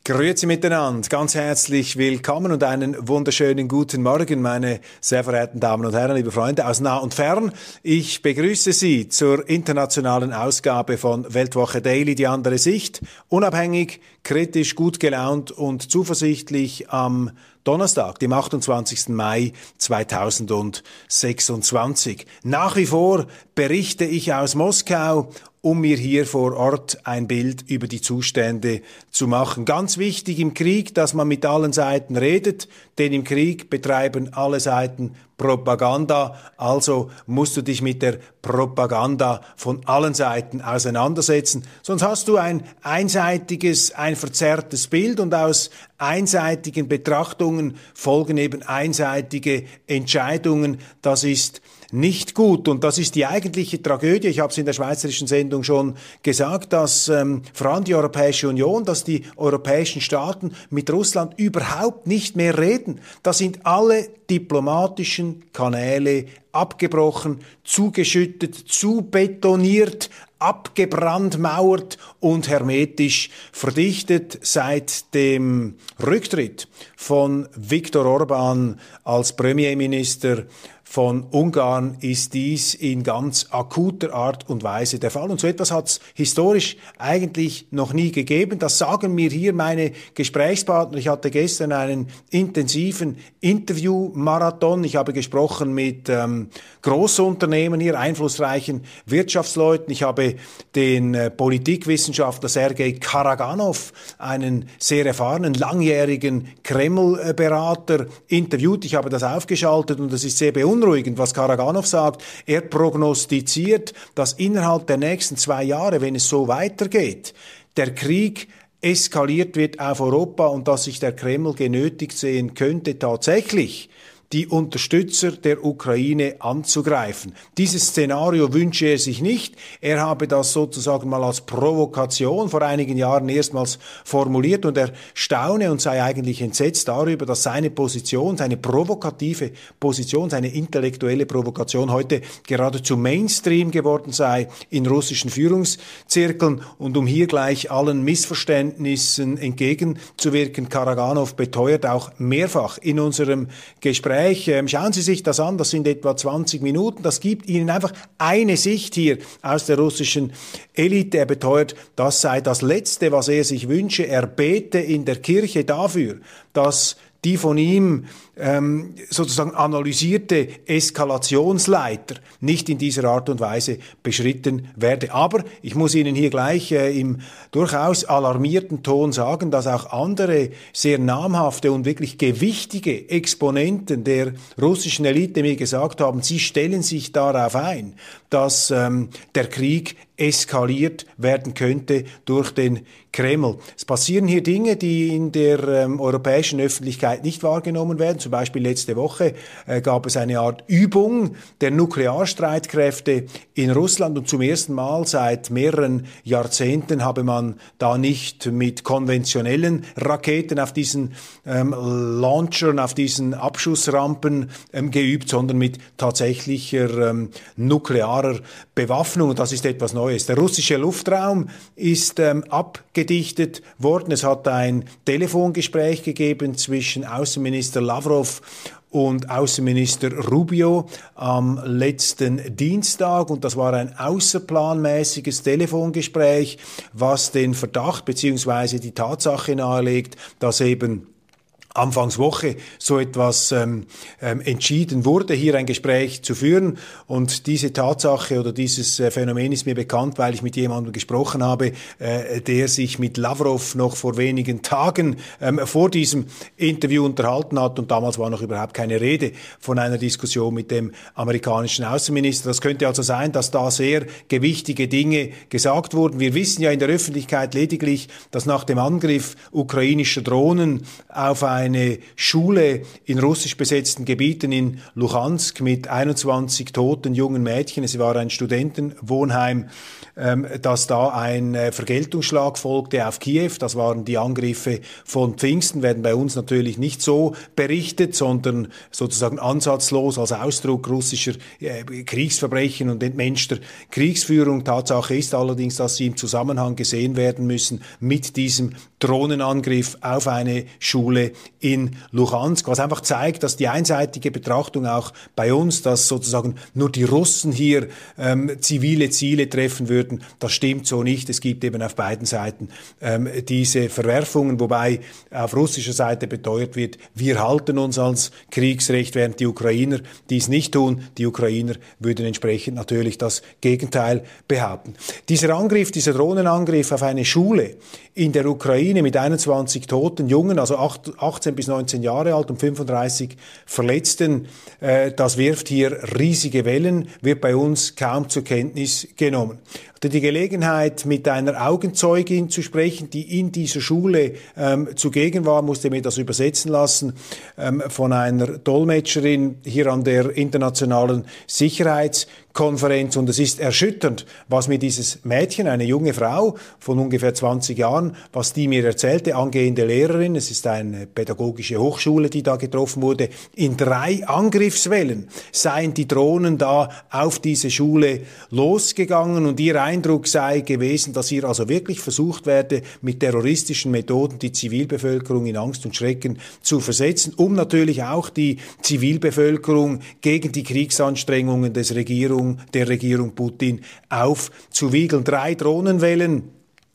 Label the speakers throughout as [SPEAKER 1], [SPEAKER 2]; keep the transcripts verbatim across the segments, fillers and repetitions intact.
[SPEAKER 1] Grüezi miteinander, ganz herzlich willkommen und einen wunderschönen guten Morgen, meine sehr verehrten Damen und Herren, liebe Freunde aus nah und fern. Ich begrüße Sie zur internationalen Ausgabe von Weltwoche Daily, die andere Sicht, unabhängig, kritisch, gut gelaunt und zuversichtlich am Donnerstag, dem achtundzwanzigsten Mai zweitausendsechsundzwanzig. Nach wie vor berichte ich aus Moskau, um mir hier vor Ort ein Bild über die Zustände zu machen. Ganz wichtig im Krieg, dass man mit allen Seiten redet, denn im Krieg betreiben alle Seiten Propaganda, also musst du dich mit der Propaganda von allen Seiten auseinandersetzen. Sonst hast du ein einseitiges, ein verzerrtes Bild und aus einseitigen Betrachtungen folgen eben einseitige Entscheidungen. Das ist nicht gut und das ist die eigentliche Tragödie. Ich habe es in der schweizerischen Sendung schon gesagt, dass ähm, vor allem die Europäische Union, dass die europäischen Staaten mit Russland überhaupt nicht mehr reden. Da sind alle diplomatischen Kanäle abgebrochen, zugeschüttet, zubetoniert, abgebrandmauert und hermetisch verdichtet seit dem Rücktritt von Viktor Orbán als Premierminister von Ungarn ist dies in ganz akuter Art und Weise der Fall. Und so etwas hat es historisch eigentlich noch nie gegeben. Das sagen mir hier meine Gesprächspartner. Ich hatte gestern einen intensiven Interview-Marathon. Ich habe gesprochen mit ähm, Großunternehmen hier, einflussreichen Wirtschaftsleuten. Ich habe den äh, Politikwissenschaftler Sergei Karaganov, einen sehr erfahrenen, langjährigen Kreml-Berater, interviewt. Ich habe das aufgeschaltet und das ist sehr beunruhigend. Beunruhigend, was Karaganov sagt. Er prognostiziert, dass innerhalb der nächsten zwei Jahre, wenn es so weitergeht, der Krieg eskaliert wird auf Europa und dass sich der Kreml genötigt sehen könnte, tatsächlich die Unterstützer der Ukraine anzugreifen. Dieses Szenario wünsche er sich nicht. Er habe das sozusagen mal als Provokation vor einigen Jahren erstmals formuliert und er staune und sei eigentlich entsetzt darüber, dass seine Position, seine provokative Position, seine intellektuelle Provokation heute geradezu Mainstream geworden sei in russischen Führungszirkeln. Und um hier gleich allen Missverständnissen entgegenzuwirken, Karaganov beteuert auch mehrfach in unserem Gespräch, schauen Sie sich das an, das sind etwa zwanzig Minuten, das gibt Ihnen einfach eine Sicht hier aus der russischen Elite. Er beteuert, das sei das Letzte, was er sich wünsche. Er bete in der Kirche dafür, dass die von ihm ähm, sozusagen analysierte Eskalationsleiter nicht in dieser Art und Weise beschritten werde. Aber ich muss Ihnen hier gleich äh, im durchaus alarmierten Ton sagen, dass auch andere sehr namhafte und wirklich gewichtige Exponenten der russischen Elite mir gesagt haben, sie stellen sich darauf ein, dass ähm, der Krieg eskaliert werden könnte durch den Kreml. Es passieren hier Dinge, die in der ähm, europäischen Öffentlichkeit nicht wahrgenommen werden. Zum Beispiel letzte Woche äh, gab es eine Art Übung der Nuklearstreitkräfte in Russland und zum ersten Mal seit mehreren Jahrzehnten habe man da nicht mit konventionellen Raketen auf diesen ähm, Launchern, auf diesen Abschussrampen ähm, geübt, sondern mit tatsächlicher ähm, nuklearer Bewaffnung. Und das ist etwas Neues. Der russische Luftraum ist ähm, abgedichtet worden. Es hat ein Telefongespräch gegeben zwischen Außenminister Lavrov und Außenminister Rubio am letzten Dienstag und das war ein außerplanmäßiges Telefongespräch, was den Verdacht bzw. die Tatsache nahelegt, dass eben Anfangswoche so etwas ähm, ähm, entschieden wurde, hier ein Gespräch zu führen. Und diese Tatsache oder dieses äh, Phänomen ist mir bekannt, weil ich mit jemandem gesprochen habe, äh, der sich mit Lavrov noch vor wenigen Tagen ähm, vor diesem Interview unterhalten hat. Und damals war noch überhaupt keine Rede von einer Diskussion mit dem amerikanischen Außenminister. Das könnte also sein, dass da sehr gewichtige Dinge gesagt wurden. Wir wissen ja in der Öffentlichkeit lediglich, dass nach dem Angriff ukrainischer Drohnen auf ein eine Schule in russisch besetzten Gebieten in Luhansk mit einundzwanzig toten jungen Mädchen. Es war ein Studentenwohnheim, ähm, dass da ein äh, Vergeltungsschlag folgte auf Kiew. Das waren die Angriffe von Pfingsten, werden bei uns natürlich nicht so berichtet, sondern sozusagen ansatzlos als Ausdruck russischer äh, Kriegsverbrechen und entmenschter Kriegsführung. Tatsache ist allerdings, dass sie im Zusammenhang gesehen werden müssen mit diesem Drohnenangriff auf eine Schule in Luhansk, was einfach zeigt, dass die einseitige Betrachtung auch bei uns, dass sozusagen nur die Russen hier ähm, zivile Ziele treffen würden, das stimmt so nicht. Es gibt eben auf beiden Seiten ähm, diese Verwerfungen, wobei auf russischer Seite beteuert wird, wir halten uns als Kriegsrecht, während die Ukrainer dies nicht tun. Die Ukrainer würden entsprechend natürlich das Gegenteil behaupten. Dieser Angriff, dieser Drohnenangriff auf eine Schule in der Ukraine mit einundzwanzig toten Jungen, also achtzehn bis neunzehn Jahre alt und fünfunddreißig Verletzten, äh, das wirft hier riesige Wellen, wird bei uns kaum zur Kenntnis genommen. Ich hatte die Gelegenheit, mit einer Augenzeugin zu sprechen, die in dieser Schule ähm, zugegen war, musste mir das übersetzen lassen ähm, von einer Dolmetscherin hier an der Internationalen Sicherheitskonferenz. Und es ist erschütternd, was mir dieses Mädchen, eine junge Frau von ungefähr zwanzig Jahren, was die mir erzählte, angehende Lehrerin, es ist eine pädagogische Hochschule, die da getroffen wurde, in drei Angriffswellen seien die Drohnen da auf diese Schule losgegangen und ihr Eindruck sei gewesen, dass hier also wirklich versucht werde, mit terroristischen Methoden die Zivilbevölkerung in Angst und Schrecken zu versetzen, um natürlich auch die Zivilbevölkerung gegen die Kriegsanstrengungen des Regierung, der Regierung Putin aufzuwiegeln. Drei Drohnenwellen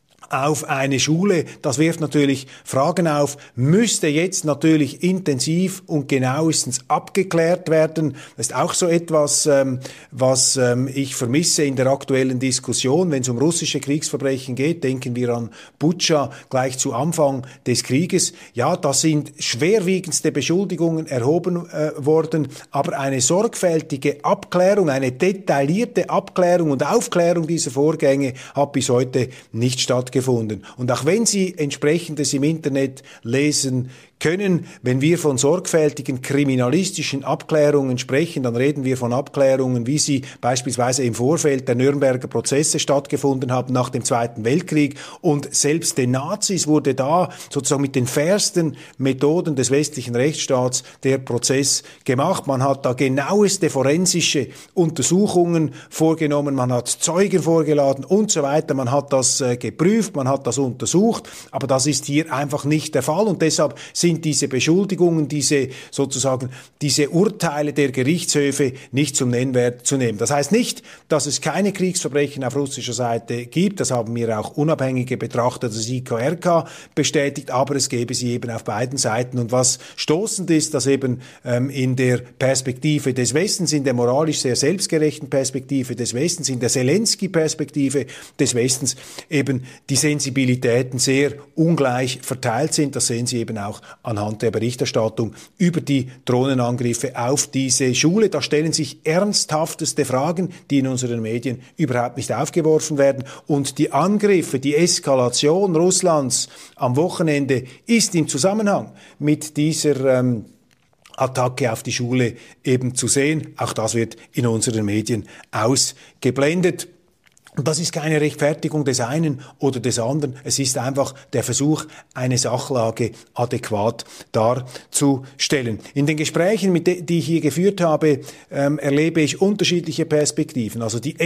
[SPEAKER 1] auf eine Schule, das wirft natürlich Fragen auf, müsste jetzt natürlich intensiv und genauestens abgeklärt werden. Das ist auch so etwas, ähm, was ähm, ich vermisse in der aktuellen Diskussion. Wenn es um russische Kriegsverbrechen geht, denken wir an Butscha gleich zu Anfang des Krieges. Ja, da sind schwerwiegendste Beschuldigungen erhoben äh, worden, aber eine sorgfältige Abklärung, eine detaillierte Abklärung und Aufklärung dieser Vorgänge hat bis heute nicht stattgefunden. Und auch wenn Sie entsprechendes im Internet lesen können, wenn wir von sorgfältigen kriminalistischen Abklärungen sprechen, dann reden wir von Abklärungen, wie sie beispielsweise im Vorfeld der Nürnberger Prozesse stattgefunden haben nach dem Zweiten Weltkrieg. Und selbst den Nazis wurde da sozusagen mit den fairsten Methoden des westlichen Rechtsstaats der Prozess gemacht. Man hat da genaueste forensische Untersuchungen vorgenommen, man hat Zeugen vorgeladen und so weiter. Man hat das äh, geprüft, man hat das untersucht, aber das ist hier einfach nicht der Fall und deshalb sind diese Beschuldigungen, diese sozusagen diese Urteile der Gerichtshöfe nicht zum Nennwert zu nehmen. Das heißt nicht, dass es keine Kriegsverbrechen auf russischer Seite gibt. Das haben mir auch unabhängige Betrachter des I K R K bestätigt, aber es gäbe sie eben auf beiden Seiten. Und was stoßend ist, dass eben ähm, in der Perspektive des Westens, in der moralisch sehr selbstgerechten Perspektive des Westens, in der Zelensky-Perspektive des Westens eben die Sensibilitäten sehr ungleich verteilt sind. Das sehen Sie eben auch anhand der Berichterstattung über die Drohnenangriffe auf diese Schule. Da stellen sich ernsthafteste Fragen, die in unseren Medien überhaupt nicht aufgeworfen werden. Und die Angriffe, die Eskalation Russlands am Wochenende ist im Zusammenhang mit dieser ähm, Attacke auf die Schule eben zu sehen. Auch das wird in unseren Medien ausgeblendet. Und das ist keine Rechtfertigung des einen oder des anderen. Es ist einfach der Versuch, eine Sachlage adäquat darzustellen. In den Gesprächen, mit de- die ich hier geführt habe, ähm, erlebe ich unterschiedliche Perspektiven. Also die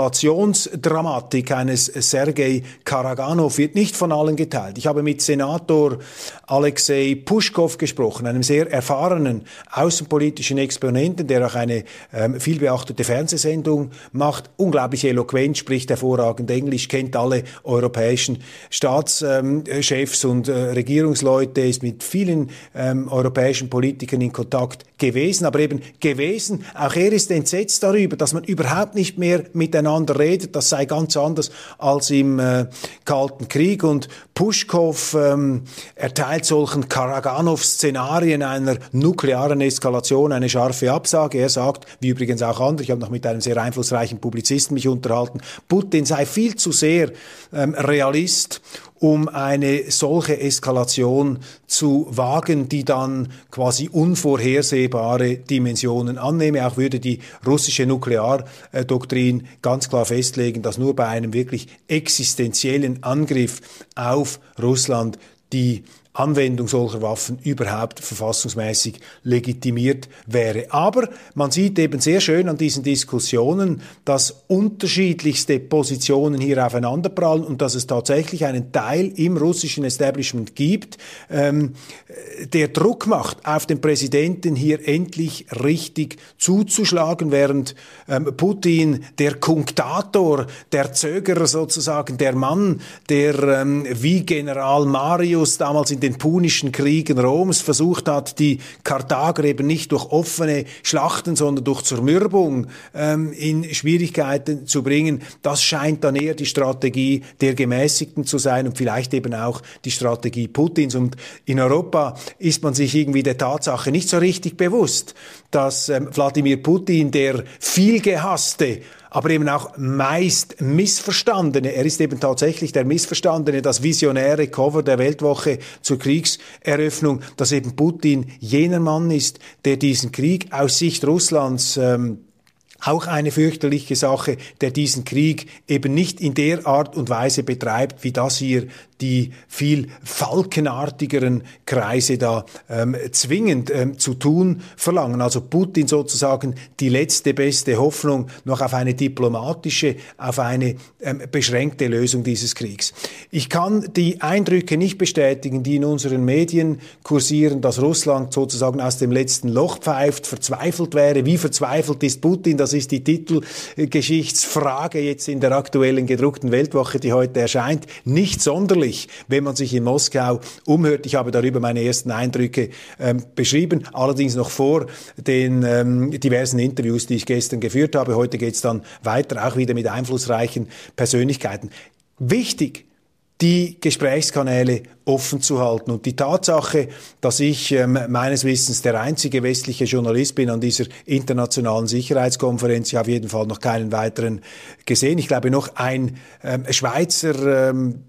[SPEAKER 1] Eskalationsdramatik eines Sergei Karaganov wird nicht von allen geteilt. Ich habe mit Senator Alexei Puschkow gesprochen, einem sehr erfahrenen außenpolitischen Exponenten, der auch eine ähm, vielbeachtete Fernsehsendung macht, unglaublich eloquent spricht, hervorragend Englisch, kennt alle europäischen Staatschefs und äh, Regierungsleute, ist mit vielen ähm, europäischen Politikern in Kontakt gewesen, aber eben gewesen. Auch er ist entsetzt darüber, dass man überhaupt nicht mehr miteinander redet. Das sei ganz anders als im äh, Kalten Krieg. Und Puschkow ähm, erteilt solchen Karaganov-Szenarien einer nuklearen Eskalation eine scharfe Absage. Er sagt, wie übrigens auch andere, ich habe noch mit einem sehr einflussreichen Publizisten mich unterhalten, Putin sei viel zu sehr ähm, Realist, um eine solche Eskalation zu wagen, die dann quasi unvorhersehbare Dimensionen annehme. Auch würde die russische Nukleardoktrin ganz klar festlegen, dass nur bei einem wirklich existenziellen Angriff auf Russland die Anwendung solcher Waffen überhaupt verfassungsmäßig legitimiert wäre. Aber man sieht eben sehr schön an diesen Diskussionen, dass unterschiedlichste Positionen hier aufeinanderprallen und dass es tatsächlich einen Teil im russischen Establishment gibt, ähm, der Druck macht auf den Präsidenten, hier endlich richtig zuzuschlagen, während ähm, Putin, der Kunktator, der Zögerer sozusagen, der Mann, der ähm, wie General Marius damals in den Punischen Kriegen Roms versucht hat, die Karthager eben nicht durch offene Schlachten, sondern durch Zermürbung ähm, in Schwierigkeiten zu bringen. Das scheint dann eher die Strategie der Gemäßigten zu sein und vielleicht eben auch die Strategie Putins. Und in Europa ist man sich irgendwie der Tatsache nicht so richtig bewusst, dass ähm, Wladimir Putin, der viel gehasste, aber eben auch meist missverstandene, er ist eben tatsächlich der missverstandene, das visionäre Cover der Weltwoche zur Kriegseröffnung, dass eben Putin jener Mann ist, der diesen Krieg aus Sicht Russlands ähm, auch eine fürchterliche Sache, der diesen Krieg eben nicht in der Art und Weise betreibt, wie das hier die viel falkenartigeren Kreise da ähm, zwingend ähm, zu tun verlangen. Also Putin sozusagen die letzte beste Hoffnung noch auf eine diplomatische, auf eine ähm, beschränkte Lösung dieses Kriegs. Ich kann die Eindrücke nicht bestätigen, die in unseren Medien kursieren, dass Russland sozusagen aus dem letzten Loch pfeift, verzweifelt wäre. Wie verzweifelt ist Putin? Das ist die Titelgeschichtsfrage jetzt in der aktuellen gedruckten Weltwoche, die heute erscheint. Nicht sonderlich, wenn man sich in Moskau umhört. Ich habe darüber meine ersten Eindrücke ähm, beschrieben, allerdings noch vor den ähm, diversen Interviews, die ich gestern geführt habe. Heute geht es dann weiter, auch wieder mit einflussreichen Persönlichkeiten. Wichtig, die Gesprächskanäle offen zu halten. Und die Tatsache, dass ich ähm, meines Wissens der einzige westliche Journalist bin an dieser internationalen Sicherheitskonferenz, ich habe auf jeden Fall noch keinen weiteren gesehen. Ich glaube, noch ein ähm, Schweizer ähm,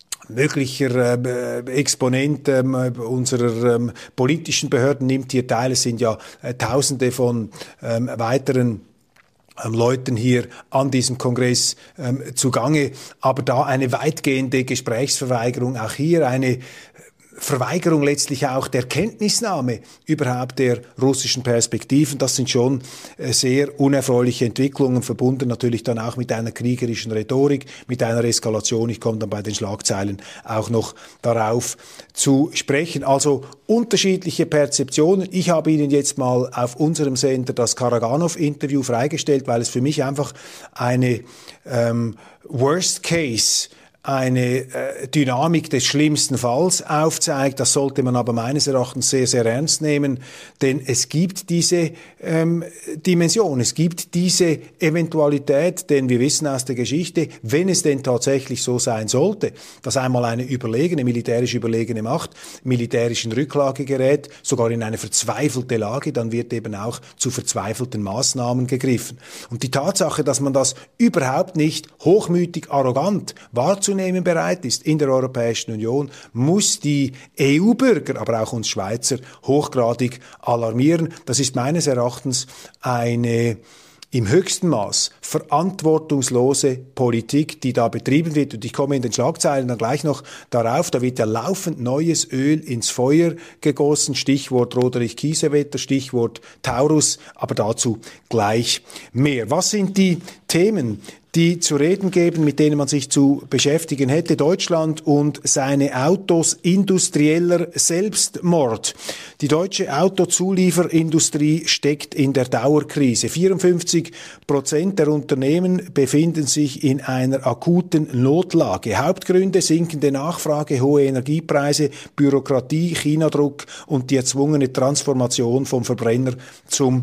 [SPEAKER 1] möglicher äh, Exponent ähm, unserer ähm, politischen Behörden nimmt hier teil. Es sind ja äh, Tausende von ähm, weiteren ähm, Leuten hier an diesem Kongress ähm, zugange. Aber da eine weitgehende Gesprächsverweigerung, auch hier eine Verweigerung letztlich auch der Kenntnisnahme überhaupt der russischen Perspektiven. Das sind schon sehr unerfreuliche Entwicklungen, verbunden natürlich dann auch mit einer kriegerischen Rhetorik, mit einer Eskalation. Ich komme dann bei den Schlagzeilen auch noch darauf zu sprechen. Also unterschiedliche Perzeptionen. Ich habe Ihnen jetzt mal auf unserem Sender das Karaganov-Interview freigestellt, weil es für mich einfach eine ähm, Worst Case eine äh, Dynamik des schlimmsten Falls aufzeigt. Das sollte man aber meines Erachtens sehr, sehr ernst nehmen, denn es gibt diese ähm, Dimension, es gibt diese Eventualität, denn wir wissen aus der Geschichte, wenn es denn tatsächlich so sein sollte, dass einmal eine überlegene, militärisch überlegene Macht militärisch in Rücklage gerät, sogar in eine verzweifelte Lage, dann wird eben auch zu verzweifelten Maßnahmen gegriffen. Und die Tatsache, dass man das überhaupt nicht hochmütig, arrogant wahrzunehmen bereit ist in der Europäischen Union, muss die E U-Bürger, aber auch uns Schweizer, hochgradig alarmieren. Das ist meines Erachtens eine im höchsten Maß verantwortungslose Politik, die da betrieben wird. Und ich komme in den Schlagzeilen dann gleich noch darauf, da wird ja laufend neues Öl ins Feuer gegossen, Stichwort Roderich Kiesewetter, Stichwort Taurus, aber dazu gleich mehr. Was sind die Themen, die zu reden geben, mit denen man sich zu beschäftigen hätte? Deutschland und seine Autos, industrieller Selbstmord. Die deutsche Autozulieferindustrie steckt in der Dauerkrise. vierundfünfzig Prozent der Unternehmen befinden sich in einer akuten Notlage. Hauptgründe: sinkende Nachfrage, hohe Energiepreise, Bürokratie, Chinadruck und die erzwungene Transformation vom Verbrenner zum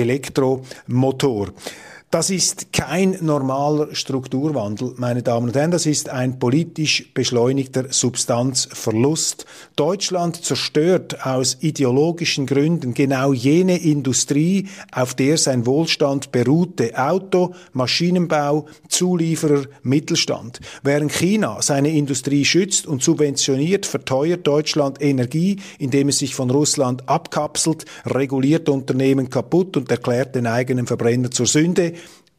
[SPEAKER 1] Elektromotor. Das ist kein normaler Strukturwandel, meine Damen und Herren. Das ist ein politisch beschleunigter Substanzverlust. Deutschland zerstört aus ideologischen Gründen genau jene Industrie, auf der sein Wohlstand beruhte. Auto, Maschinenbau, Zulieferer, Mittelstand. Während China seine Industrie schützt und subventioniert, verteuert Deutschland Energie, indem es sich von Russland abkapselt, reguliert Unternehmen kaputt und erklärt den eigenen Verbrenner zur Sünde.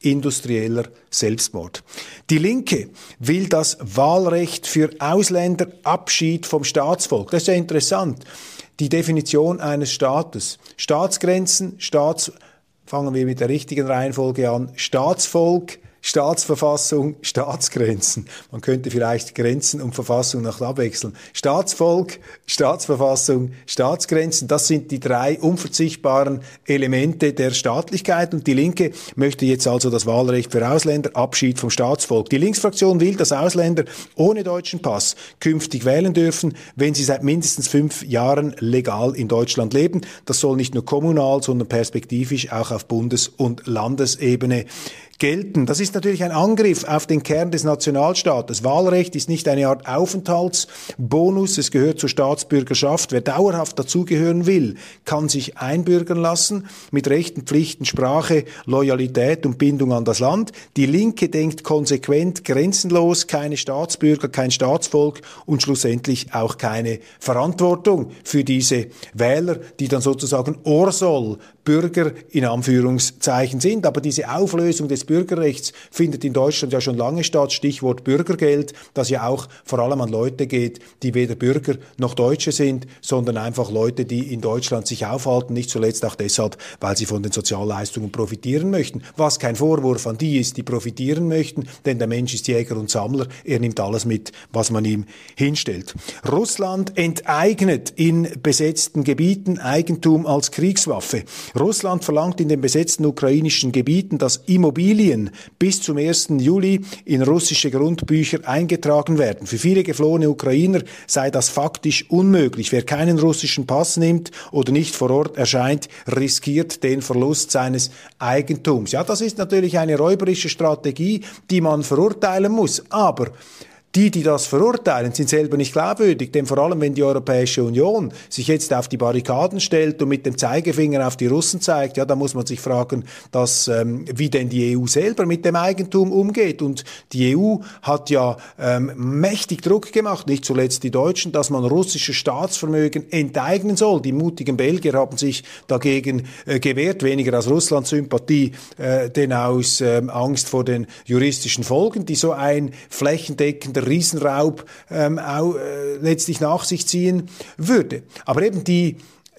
[SPEAKER 1] industrieller Selbstmord. Die Linke will das Wahlrecht für Ausländer, Abschied vom Staatsvolk. Das ist ja interessant. Die Definition eines Staates. Staatsgrenzen, Staats, fangen wir mit der richtigen Reihenfolge an. Staatsvolk, Staatsverfassung, Staatsgrenzen. Man könnte vielleicht Grenzen und Verfassung noch abwechseln. Staatsvolk, Staatsverfassung, Staatsgrenzen, das sind die drei unverzichtbaren Elemente der Staatlichkeit. Und die Linke möchte jetzt also das Wahlrecht für Ausländer, Abschied vom Staatsvolk. Die Linksfraktion will, dass Ausländer ohne deutschen Pass künftig wählen dürfen, wenn sie seit mindestens fünf Jahren legal in Deutschland leben. Das soll nicht nur kommunal, sondern perspektivisch auch auf Bundes- und Landesebene gelten. Das ist natürlich ein Angriff auf den Kern des Nationalstaates. Wahlrecht ist nicht eine Art Aufenthaltsbonus, es gehört zur Staatsbürgerschaft. Wer dauerhaft dazugehören will, kann sich einbürgern lassen mit Rechten, Pflichten, Sprache, Loyalität und Bindung an das Land. Die Linke denkt konsequent grenzenlos, keine Staatsbürger, kein Staatsvolk und schlussendlich auch keine Verantwortung für diese Wähler, die dann sozusagen Orsoll Bürger in Anführungszeichen sind. Aber diese Auflösung des Bürgerrechts findet in Deutschland ja schon lange statt. Stichwort Bürgergeld, das ja auch vor allem an Leute geht, die weder Bürger noch Deutsche sind, sondern einfach Leute, die in Deutschland sich aufhalten, nicht zuletzt auch deshalb, weil sie von den Sozialleistungen profitieren möchten. Was kein Vorwurf an die ist, die profitieren möchten, denn der Mensch ist Jäger und Sammler. Er nimmt alles mit, was man ihm hinstellt. Russland enteignet in besetzten Gebieten Eigentum als Kriegswaffe. Russland verlangt in den besetzten ukrainischen Gebieten, dass Immobilien bis zum ersten Juli in russische Grundbücher eingetragen werden. Für viele geflohene Ukrainer sei das faktisch unmöglich. Wer keinen russischen Pass nimmt oder nicht vor Ort erscheint, riskiert den Verlust seines Eigentums. Ja, das ist natürlich eine räuberische Strategie, die man verurteilen muss. Aber die, die das verurteilen, sind selber nicht glaubwürdig, denn vor allem, wenn die Europäische Union sich jetzt auf die Barrikaden stellt und mit dem Zeigefinger auf die Russen zeigt, ja, da muss man sich fragen, dass, ähm, wie denn die E U selber mit dem Eigentum umgeht. Und die E U hat ja ähm, mächtig Druck gemacht, nicht zuletzt die Deutschen, dass man russische Staatsvermögen enteignen soll. Die mutigen Belgier haben sich dagegen äh, gewehrt, weniger aus Russland-Sympathie, äh, denn aus äh, Angst vor den juristischen Folgen, die so ein flächendeckender Riesenraub ähm, auch, äh, letztlich nach sich ziehen würde. Aber eben die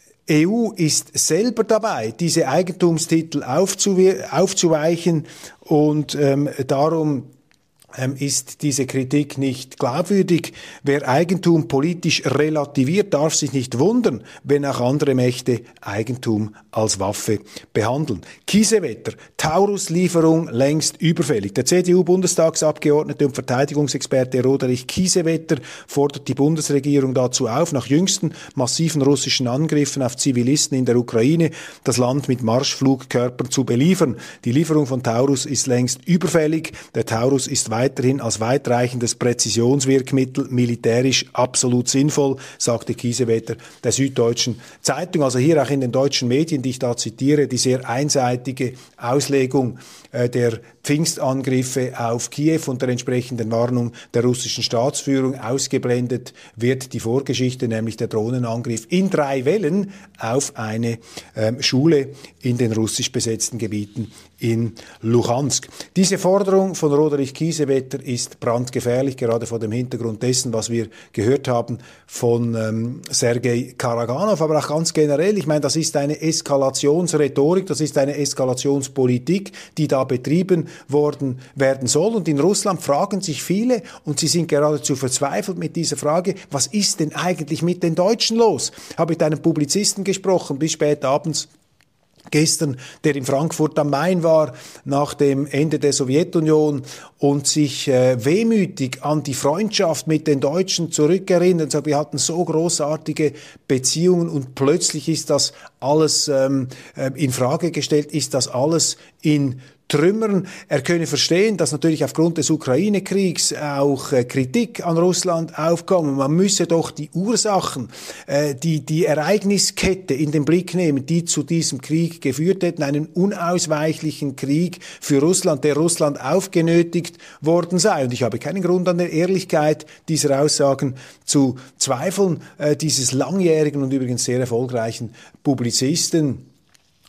[SPEAKER 1] E U ist selber dabei, diese Eigentumstitel aufzuwe- aufzuweichen und ähm, darum ähm, ist diese Kritik nicht glaubwürdig. Wer Eigentum politisch relativiert, darf sich nicht wundern, wenn auch andere Mächte Eigentum als Waffe behandeln. Kiesewetter, Taurus-Lieferung längst überfällig. Der C D U-Bundestagsabgeordnete und Verteidigungsexperte Roderich Kiesewetter fordert die Bundesregierung dazu auf, nach jüngsten massiven russischen Angriffen auf Zivilisten in der Ukraine das Land mit Marschflugkörpern zu beliefern. Die Lieferung von Taurus ist längst überfällig. Der Taurus ist weiterhin als weitreichendes Präzisionswirkmittel militärisch absolut sinnvoll, sagte Kiesewetter der Süddeutschen Zeitung. Also hier auch in den deutschen Medien, die ich da zitiere, die sehr einseitige Auslegung äh, der Pfingstangriffe auf Kiew und der entsprechenden Warnung der russischen Staatsführung. Ausgeblendet wird die Vorgeschichte, nämlich der Drohnenangriff in drei Wellen auf eine ähm, Schule in den russisch besetzten Gebieten in Luhansk. Diese Forderung von Roderich Kiesewetter ist brandgefährlich, gerade vor dem Hintergrund dessen, was wir gehört haben von ähm, Sergei Karaganov, aber auch ganz generell. Ich meine, das ist eine Eskalationsrhetorik, das ist eine Eskalationspolitik, die da betrieben worden werden soll. Und in Russland fragen sich viele, und sie sind geradezu verzweifelt mit dieser Frage, was ist denn eigentlich mit den Deutschen los? Ich habe mit einem Publizisten gesprochen, bis spät abends gestern, der in Frankfurt am Main war, nach dem Ende der Sowjetunion und sich äh, wehmütig an die Freundschaft mit den Deutschen zurückerinnert. Also wir hatten so großartige Beziehungen und plötzlich ist das alles ähm, äh, in Frage gestellt, ist das alles in Trümmern. Er könne verstehen, dass natürlich aufgrund des Ukraine-Kriegs auch äh, Kritik an Russland aufkommt. Man müsse doch die Ursachen, äh, die, die Ereigniskette in den Blick nehmen, die zu diesem Krieg geführt hätten, einen unausweichlichen Krieg für Russland, der Russland aufgenötigt worden sei. Und ich habe keinen Grund an der Ehrlichkeit dieser Aussagen zu zweifeln, äh, dieses langjährigen und übrigens sehr erfolgreichen Publizisten.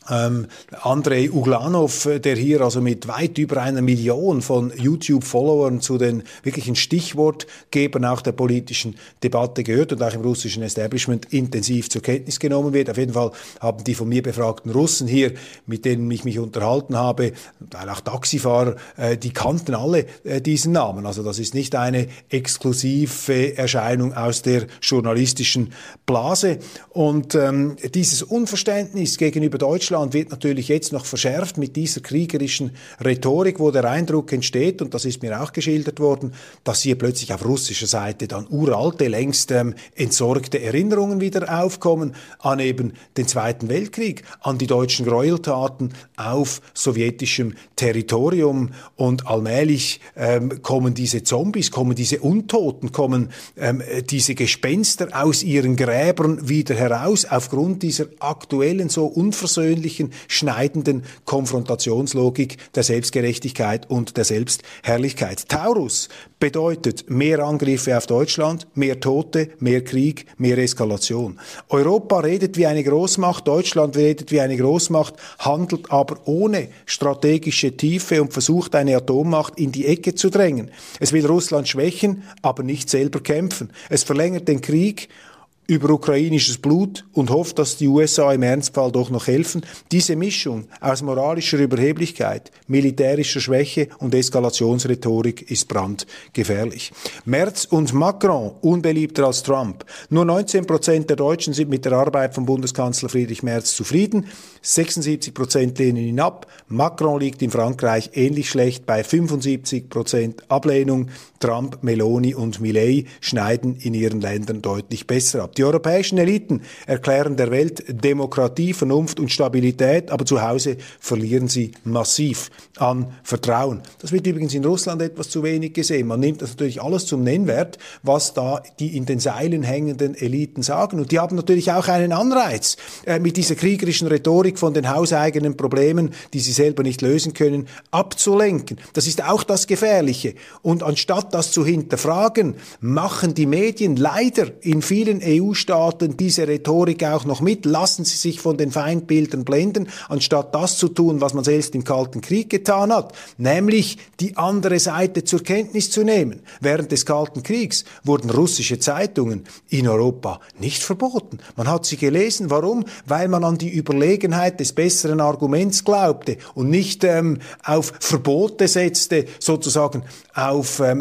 [SPEAKER 1] Ähm, Andrei Uglanov, der hier also mit weit über einer Million von YouTube-Followern zu den wirklichen Stichwortgebern auch der politischen Debatte gehört und auch im russischen Establishment intensiv zur Kenntnis genommen wird. Auf jeden Fall haben die von mir befragten Russen hier, mit denen ich mich unterhalten habe, auch Taxifahrer, äh, die kannten alle äh, diesen Namen. Also das ist nicht eine exklusive Erscheinung aus der journalistischen Blase. Und ähm, dieses Unverständnis gegenüber Deutschland wird natürlich jetzt noch verschärft mit dieser kriegerischen Rhetorik, wo der Eindruck entsteht, und das ist mir auch geschildert worden, dass hier plötzlich auf russischer Seite dann uralte, längst ähm, entsorgte Erinnerungen wieder aufkommen an eben den Zweiten Weltkrieg, an die deutschen Gräueltaten auf sowjetischem Territorium, und allmählich ähm, kommen diese Zombies, kommen diese Untoten, kommen ähm, diese Gespenster aus ihren Gräbern wieder heraus aufgrund dieser aktuellen, so unversöhnlichen, schneidenden Konfrontationslogik der Selbstgerechtigkeit und der Selbstherrlichkeit. Taurus bedeutet mehr Angriffe auf Deutschland, mehr Tote, mehr Krieg, mehr Eskalation. Europa redet wie eine Großmacht, Deutschland redet wie eine Großmacht, handelt aber ohne strategische Tiefe und versucht, eine Atommacht in die Ecke zu drängen. Es will Russland schwächen, aber nicht selber kämpfen. Es verlängert den Krieg über ukrainisches Blut und hofft, dass die U S A im Ernstfall doch noch helfen. Diese Mischung aus moralischer Überheblichkeit, militärischer Schwäche und Eskalationsrhetorik ist brandgefährlich. Merz und Macron unbeliebter als Trump. Nur neunzehn Prozent der Deutschen sind mit der Arbeit von Bundeskanzler Friedrich Merz zufrieden. sechsundsiebzig Prozent lehnen ihn ab. Macron liegt in Frankreich ähnlich schlecht bei fünfundsiebzig Prozent Ablehnung. Trump, Meloni und Milei schneiden in ihren Ländern deutlich besser ab. Die europäischen Eliten erklären der Welt Demokratie, Vernunft und Stabilität, aber zu Hause verlieren sie massiv an Vertrauen. Das wird übrigens in Russland etwas zu wenig gesehen. Man nimmt das natürlich alles zum Nennwert, was da die in den Seilen hängenden Eliten sagen. Und die haben natürlich auch einen Anreiz, äh, mit dieser kriegerischen Rhetorik von den hauseigenen Problemen, die sie selber nicht lösen können, abzulenken. Das ist auch das Gefährliche. Und anstatt das zu hinterfragen, machen die Medien leider in vielen E U-Staaten diese Rhetorik auch noch mit, lassen sie sich von den Feindbildern blenden, anstatt das zu tun, was man selbst im Kalten Krieg getan hat, nämlich die andere Seite zur Kenntnis zu nehmen. Während des Kalten Kriegs wurden russische Zeitungen in Europa nicht verboten. Man hat sie gelesen. Warum? Weil man an die Überlegenheit des besseren Arguments glaubte und nicht ähm, auf Verbote setzte, sozusagen auf ähm,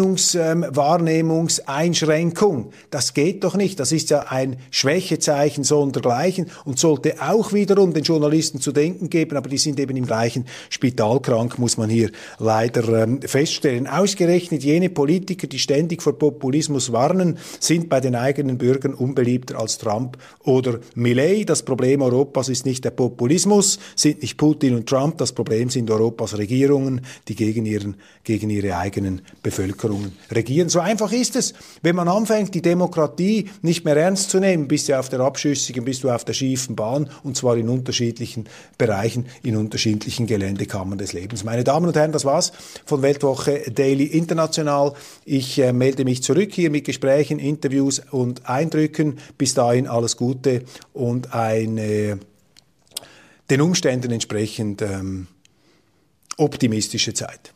[SPEAKER 1] Meinungswahrnehmungseinschränkung. Ähm, das geht doch nicht. Das ist ja ein Schwächezeichen sondergleichen und sollte auch wiederum den Journalisten zu denken geben, aber die sind eben im gleichen Spital krank, muss man hier leider ähm, feststellen. Ausgerechnet jene Politiker, die ständig vor Populismus warnen, sind bei den eigenen Bürgern unbeliebter als Trump oder Milei. Das Problem Europas ist nicht der Populismus, sind nicht Putin und Trump, das Problem sind Europas Regierungen, die gegen ihren, gegen ihre eigenen Bevölkerungen regieren. So einfach ist es. Wenn man anfängt, die Demokratie nicht mehr ernst zu nehmen, bist du auf der abschüssigen, bist du auf der schiefen Bahn, und zwar in unterschiedlichen Bereichen, in unterschiedlichen Geländekammern des Lebens. Meine Damen und Herren, das war's von Weltwoche Daily International. Ich äh, melde mich zurück hier mit Gesprächen, Interviews und Eindrücken. Bis dahin alles Gute und eine den Umständen entsprechend ähm, optimistische Zeit.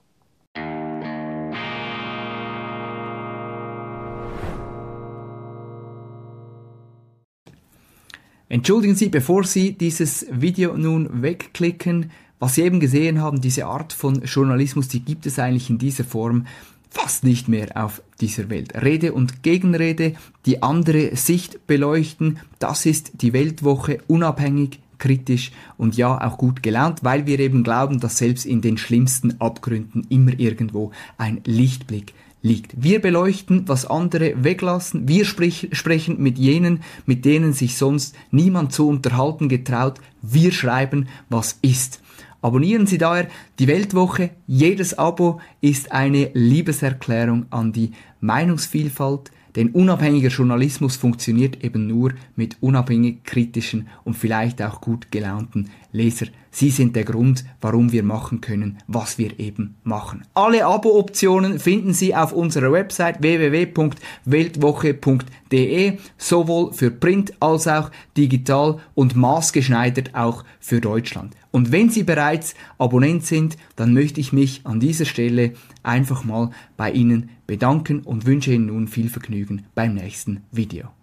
[SPEAKER 2] Entschuldigen Sie, bevor Sie dieses Video nun wegklicken, was Sie eben gesehen haben, diese Art von Journalismus, die gibt es eigentlich in dieser Form fast nicht mehr auf dieser Welt. Rede und Gegenrede, die andere Sicht beleuchten, das ist die Weltwoche, unabhängig, kritisch und ja auch gut gelaunt, weil wir eben glauben, dass selbst in den schlimmsten Abgründen immer irgendwo ein Lichtblick liegt. Wir beleuchten, was andere weglassen. Wir sprich, sprechen mit jenen, mit denen sich sonst niemand zu unterhalten getraut. Wir schreiben, was ist. Abonnieren Sie daher die Weltwoche. Jedes Abo ist eine Liebeserklärung an die Meinungsvielfalt. Denn unabhängiger Journalismus funktioniert eben nur mit unabhängig kritischen und vielleicht auch gut gelaunten Leser Sie sind der Grund, warum wir machen können, was wir eben machen. Alle Abo-Optionen finden Sie auf unserer Website w w w punkt weltwoche punkt d e, sowohl für Print als auch digital und maßgeschneidert auch für Deutschland. Und wenn Sie bereits Abonnent sind, dann möchte ich mich an dieser Stelle einfach mal bei Ihnen bedanken und wünsche Ihnen nun viel Vergnügen beim nächsten Video.